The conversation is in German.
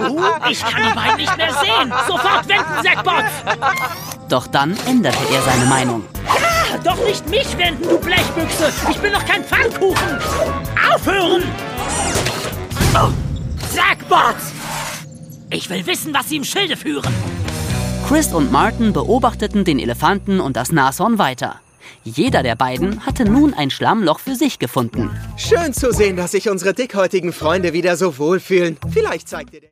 Ich kann die beiden nicht mehr sehen. Sofort wenden, Sackbot. Doch dann änderte er seine Meinung. Doch nicht mich wenden, du Blechbüchse. Ich bin doch kein Pfannkuchen. Aufhören! Oh, Sackbot! Ich will wissen, was sie im Schilde führen. Chris und Martin beobachteten den Elefanten und das Nashorn weiter. Jeder der beiden hatte nun ein Schlammloch für sich gefunden. Schön zu sehen, dass sich unsere dickhäutigen Freunde wieder so wohlfühlen. Vielleicht zeigt ihr